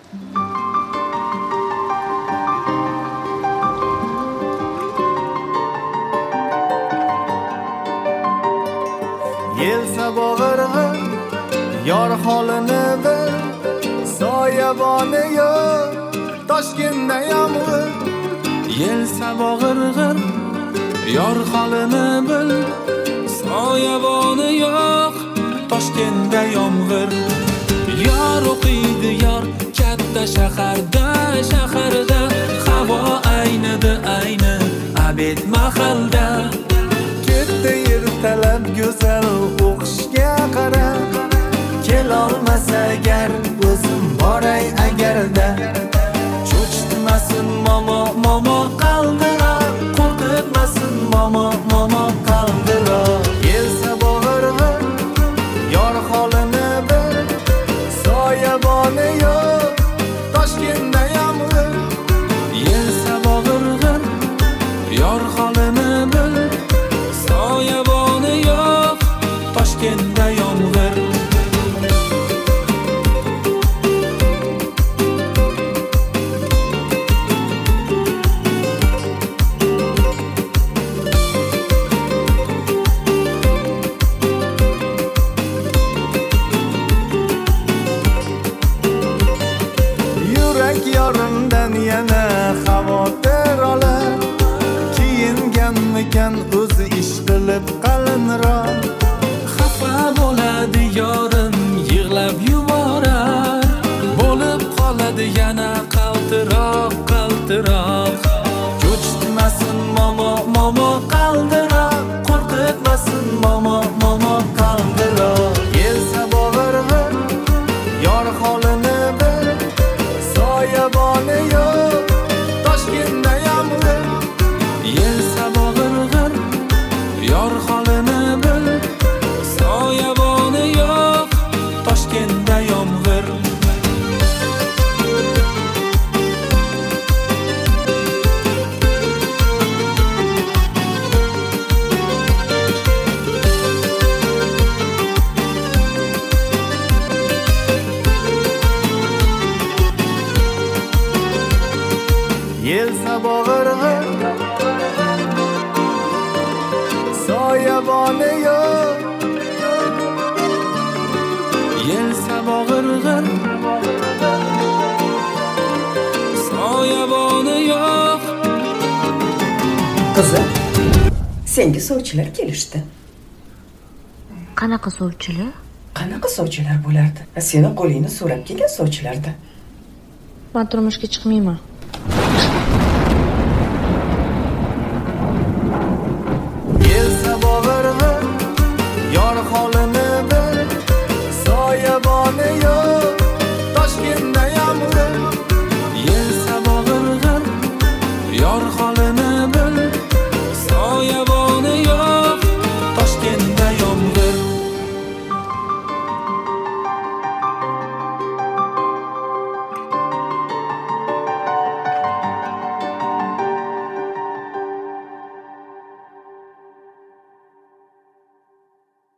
Yel sabog'irg'i yor holini bil, soyaboni yo'q Toshkentda yomg'ir. Yel sabog'irg'ir yor holini bil, soyaboni yo'q Toshkentda yomg'ir. Yor o'qiydi yor katta shaharda, shaharda havo aynidi ayni abed mahalda. Ketdi ertalab go'zal o'qishga qara, kelolmasa agar o'zim boray agarda. Cho'chitmasin momo momo qaldiroq, qo'rqitmasin momo momo qaldiroq. Yel sabog'irg'i yor holini bil, soyaboni yo'q Toshkentda yomg'ir. Yel sabog'irg'ir yor holini bil, soyaboni yo'q Toshkentda yomg'ir. Yurak yorimdan yana xavotir olar, kiyinganmikan o'zi ish qilib qalinroq. Xafa bo'ladi yorim, yig'lab yuborar, bo'lib qoladi yana qaltiroq, qaltiroq. Cho'chitmasin momo momo qaldiroq, qo'rqitmasin momo momo qaldiroq. Yel sabog'irg'i yor holini bil, soyaboni yo'q Toshkentda yomg'ir. Yel sabog'irg'ir yor holini bil, soyaboni yo'q Toshkentda yomg'ir. Yel sabog'irg'i soyaboni yo'q. Yel sabog'irg'ir soyaboni yo'q. Qizim, senga sovchilar kelishdi. Qanaqa sovchilar? Qanaqa sovchilar bo'lardi? Seni qo'lingni so'rab kelgan sovchilarda. Men turmushga chiqmayman. Yel sabog'irg'i yor holini bil, soyaboni yo'q Toshkentda yomg'ir. Yel sabog'irg'ir yor holini